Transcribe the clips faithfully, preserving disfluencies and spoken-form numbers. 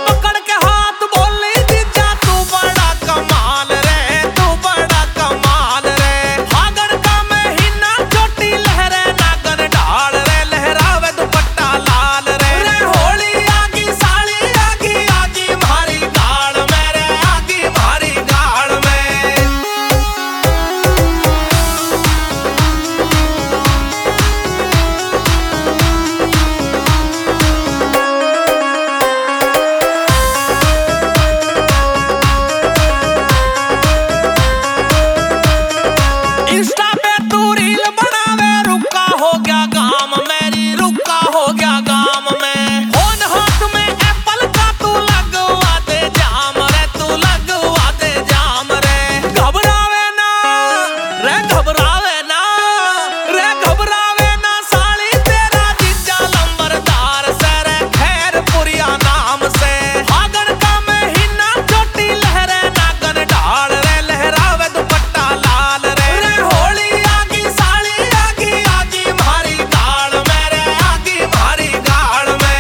पकड़ के हाथ बोली जीजा तू बड़ा कमाल रे, तू बड़ा कमाल रे। फागुन का महीना चोटी लहरे नागन ढाल रे, लहरावे दुपट्टा लाल रे। रे होली आगी साली आगी आगी मारी गाड़ में रे, आगी मारी गाड़ में। इंस्टा पे तू रील बनावे रुका हो गया गाम मेरी, रुका हो गया गाम में। फोन हाथ में एप्पल का तू लगवा दे जाम रे, तू लगवा दे जाम रे। घबरावे ना रे, घबरावे ना रे, घबरावे ना साली तेरा जीजा लंबरदार से रे, खैरपुरिया नाम से। फागुन का महीना चोटी लहरे नागन ढाल रे, लहरावे दुपट्टा लाल रे। रे होली आगी साली आगी आगी मारी गाड़ में रे, आगी मारी गाड़ में।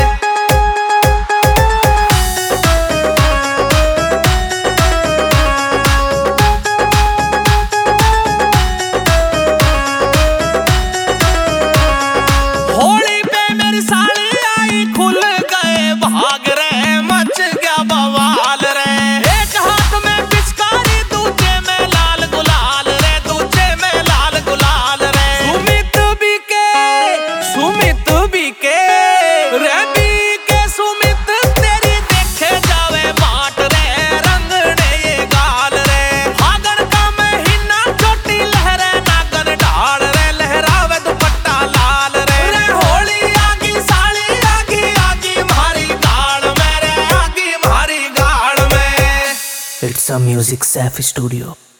होली पे मेरी साली आई खुल गए भाग रे, मच गया बवाल रे। एक हाथ में पिचकारी दूजे में लाल गुलाल रे, दूजे में लाल गुलाल रे। सुमित बीके सुमित बीके रे, बीके सुमित तेरी देखे जावे बाट रे, रंगने ये गाल रे। फागुन का महीना चोटी लहरे नागन ढाल रे, लहरावे दुपट्टा लाल रे। रे होली आगी साली आगी आगी मारी गाड़ में रे, आगी मारी गाड़ में। It's a Music Safi Studio.